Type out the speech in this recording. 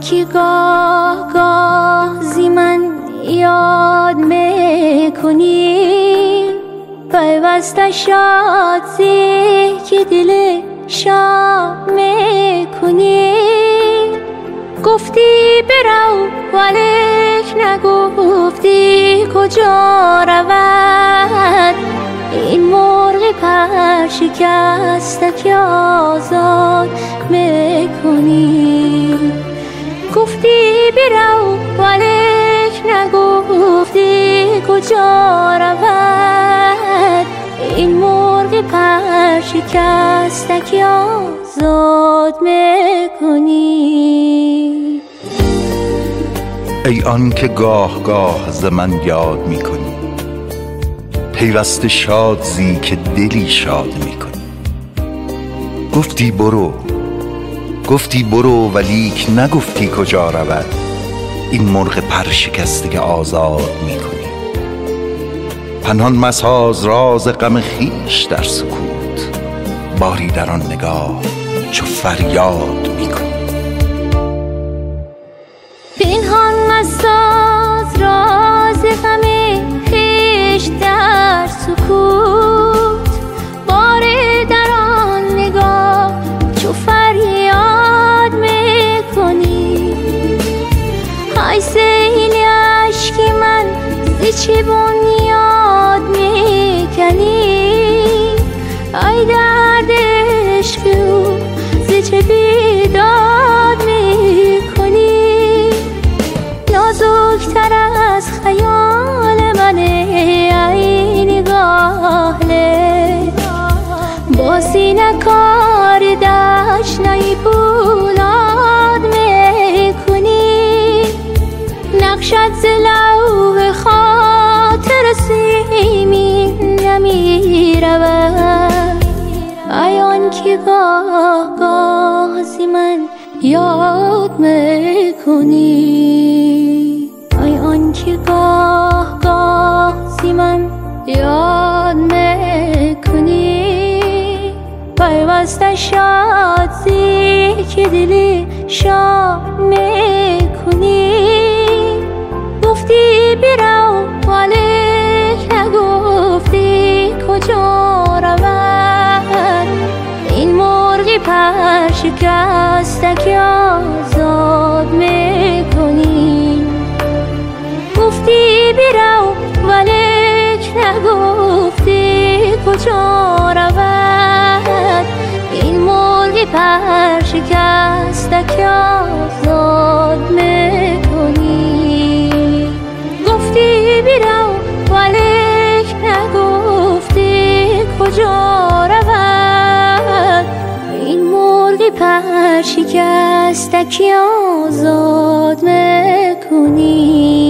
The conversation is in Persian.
که گاه گاه زی من یاد میکنی، پیوسته شاد زی که دل شاد میکنی. گفتی برو ولیک نگفتی کجا رود، این مرغ پر شکسته که آزاد میکنی. گفتی برو ولیک نگفتی کجا رود، این مرغ پر شکسته که آزاد میکنی. ای آن که گاه گاه ز من یاد میکنی، پیوسته شاد زی که دلی شاد میکنی. گفتی برو ولیک نگفتی کجا رود، این مرغ پر شکسته که آزاد میکنی. پنهان مساز راز غم خویش در سکوت، باری در آن نگاه چو فریاد میکنی. پنهان مساز راز غم خویش در سکوت، باری در آن نگاه چو فریاد میکنی. ای سیل اشک من ز چه بنیاد میکنی، ای درد عشق او ز چه بیداد میکنی. نازکتر از خیال من ای نگاه با سینه کار دشنه پولاد میکنی. نقشت ز لوح خاطر سیمین نمی رود، ای آن که گاه گاه زی من یاد میکنی، ای آن که گاه گاه زی من یاد میکنی. پیوسته شاد زی که دلی شاد میکنی. گفتی برو ولیک نگفتی کجا رود، این مرغ پر شکسته که آزاد میکنی. گفتی برو ولیک نگفتی کجا رود، این مرغ پر شکسته که آزاد میکنی. گفتی برو ولیک نگفتی کجا رود، این مرغ پر شکسته که آزاد میکنی.